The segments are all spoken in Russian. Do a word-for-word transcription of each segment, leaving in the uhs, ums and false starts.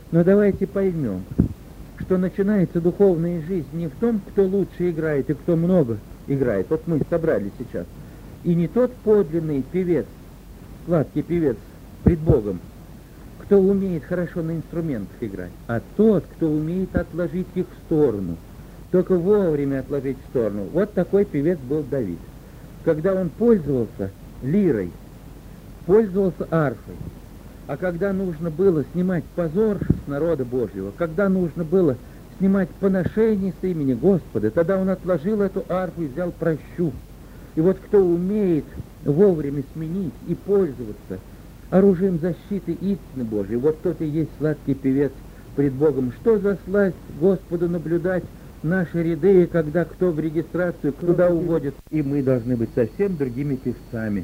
Но давайте поймем, что начинается духовная жизнь не в том, кто лучше играет и кто много играет. Вот мы собрались сейчас. И не тот подлинный певец, сладкий певец пред Богом, кто умеет хорошо на инструментах играть, а тот, кто умеет отложить их в сторону, только вовремя отложить в сторону. Вот такой певец был Давид. Когда он пользовался лирой, пользовался арфой, а когда нужно было снимать позор с народа Божьего, когда нужно было снимать поношение с имени Господа, тогда он отложил эту арфу и взял прощу. И вот кто умеет вовремя сменить и пользоваться оружием защиты истины Божьей, вот тот и есть сладкий певец пред Богом. Что за сласть Господу наблюдать наши ряды, когда кто в регистрацию, куда уводит, и мы должны быть совсем другими певцами.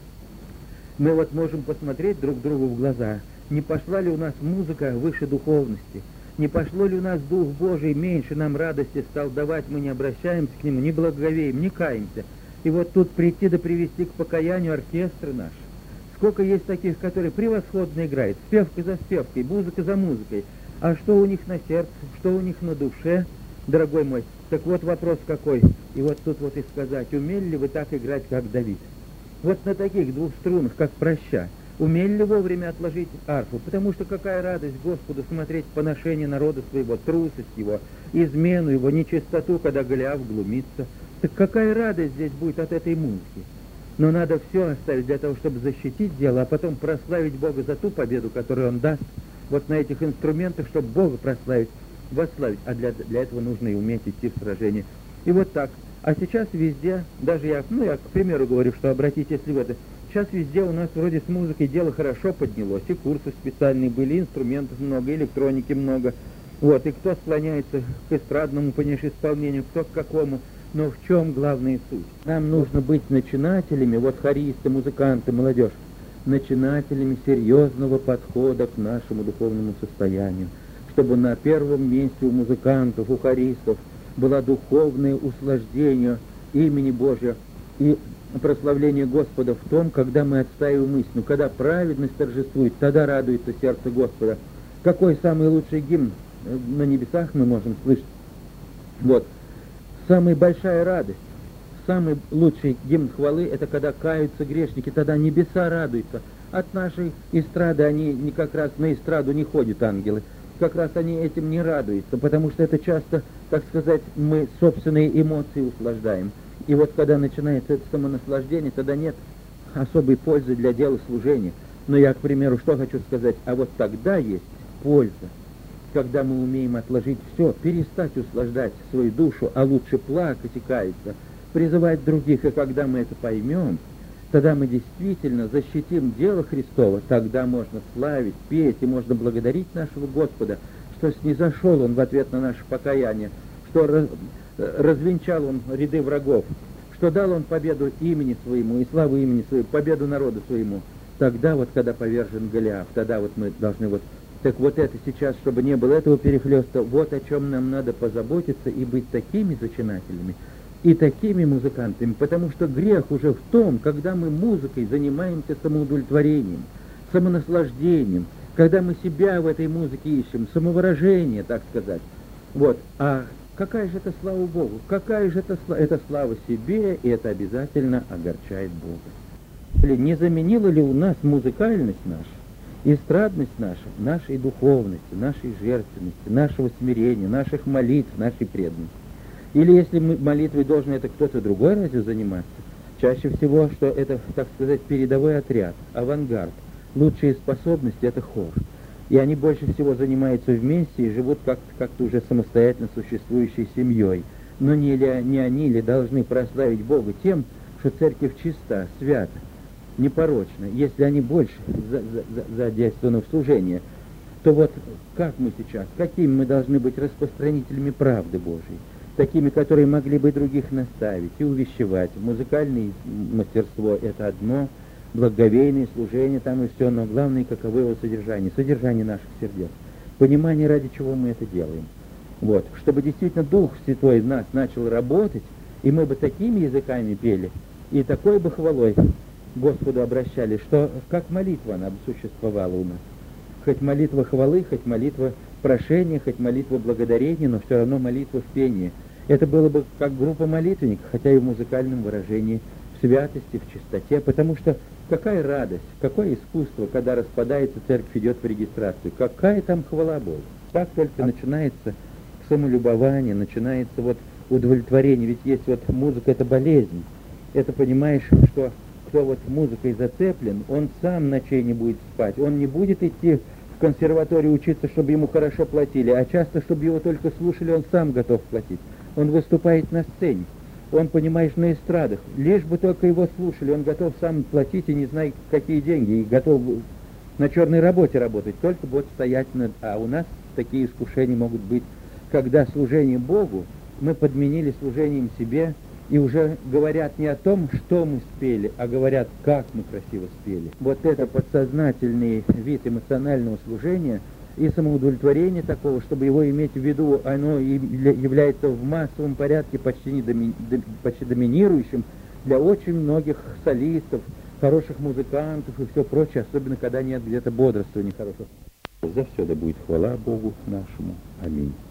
Мы вот можем посмотреть друг другу в глаза, не пошла ли у нас музыка выше духовности, не пошло ли у нас Дух Божий меньше нам радости стал давать, мы не обращаемся к Нему, не благоговеем, не каемся. И вот тут прийти да привести к покаянию оркестры наши. Сколько есть таких, которые превосходно играют, спевка за спевкой, музыка за музыкой. А что у них на сердце, что у них на душе, дорогой мой? Так вот вопрос какой. И вот тут вот и сказать, умели ли вы так играть, как Давид? Вот на таких двух струнах, как проща, умели ли вовремя отложить арфу? Потому что какая радость Господу смотреть поношение народа своего, трусость его, измену его, нечистоту, когда Голиаф глумится. Так какая радость здесь будет от этой музыки? Но надо все оставить для того, чтобы защитить дело, а потом прославить Бога за ту победу, которую Он даст вот на этих инструментах, чтобы Бога прославить, восславить. А для, для этого нужно и уметь идти в сражение. И вот так. А сейчас везде, даже я, ну я к примеру говорю, что обратите, если в это, сейчас везде у нас вроде с музыкой дело хорошо поднялось, и курсы специальные были, инструментов много, электроники много. Вот, и кто склоняется к эстрадному, понимаешь, исполнению, кто к какому. Но в чем главная суть? Нам нужно быть начинателями, вот хористы, музыканты, молодежь, начинателями серьезного подхода к нашему духовному состоянию, чтобы на первом месте у музыкантов, у хористов было духовное услаждение имени Божия и прославление Господа в том, когда мы отстаиваем истину, когда праведность торжествует, тогда радуется сердце Господа. Какой самый лучший гимн на небесах мы можем слышать? Вот. Самая большая радость, самый лучший гимн хвалы, это когда каются грешники, тогда небеса радуются. От нашей эстрады они не как раз на эстраду не ходят ангелы, как раз они этим не радуются, потому что это часто, так сказать, мы собственные эмоции услаждаем. И вот когда начинается это самонаслаждение, тогда нет особой пользы для дела служения. Но я, к примеру, что хочу сказать, а вот тогда есть польза. Когда мы умеем отложить все, перестать услаждать свою душу, а лучше плакать и каяться, призывать других, и когда мы это поймем, тогда мы действительно защитим дело Христово, тогда можно славить, петь, и можно благодарить нашего Господа, что снизошел Он в ответ на наше покаяние, что раз, развенчал Он ряды врагов, что дал Он победу имени Своему и славу имени Своему, победу народу Своему. Тогда вот, когда повержен Голиаф, тогда вот мы должны вот. Так вот это сейчас, чтобы не было этого перехлёста, вот о чем нам надо позаботиться и быть такими зачинателями и такими музыкантами, потому что грех уже в том, когда мы музыкой занимаемся самоудовлетворением, самонаслаждением, когда мы себя в этой музыке ищем, самовыражение, так сказать. Вот. А какая же это слава Богу? Какая же это слава? Это слава себе, и это обязательно огорчает Бога. Не заменила ли у нас музыкальность наша, эстрадность наша, нашей духовности, нашей жертвенности, нашего смирения, наших молитв, нашей преданности? Или если мы молитвой должен это кто-то другой разве заниматься? Чаще всего, что это, так сказать, передовой отряд, авангард. Лучшие способности — это хор. И они больше всего занимаются вместе и живут как-то, как-то уже самостоятельно существующей семьей. Но не, ли, не они ли должны прославить Бога тем, что церковь чиста, свята, непорочно, если они больше задействованы в служение, то вот как мы сейчас, какими мы должны быть распространителями правды Божьей, такими, которые могли бы других наставить и увещевать. Музыкальное мастерство — это одно, благоговейное служение там и все, но главное, каково его содержание, содержание наших сердец, понимание, ради чего мы это делаем. Вот, чтобы действительно Дух Святой в нас начал работать, и мы бы такими языками пели, и такой бы хвалой Господу обращали, что как молитва она бы существовала у нас. хоть молитва хвалы, хоть молитва прошения, хоть молитва благодарения, но все равно молитва в пении. Это было бы как группа молитвенников, хотя и в музыкальном выражении, в святости, в чистоте, потому что какая радость, какое искусство, когда распадается церковь, идет в регистрацию, какая там хвала Богу. Так только начинается самолюбование, начинается вот удовлетворение, ведь есть вот музыка, это болезнь, это понимаешь, что кто вот музыкой зацеплен, он сам ночей не будет спать, он не будет идти в консерваторию учиться, чтобы ему хорошо платили, а часто, чтобы его только слушали, он сам готов платить. Он выступает на сцене, он, понимаешь, на эстрадах, лишь бы только его слушали, он готов сам платить и не знает, какие деньги, и готов на черной работе работать, только вот стоять над... А у нас такие искушения могут быть, когда служение Богу мы подменили служением себе, и уже говорят не о том, что мы спели, а говорят, как мы красиво спели. Вот это подсознательный вид эмоционального служения и самоудовлетворение такого, чтобы его иметь в виду, оно является в массовом порядке почти, не доми, почти доминирующим для очень многих солистов, хороших музыкантов и все прочее, особенно когда нет где-то бодрствования хорошего. За все да будет хвала Богу нашему. Аминь.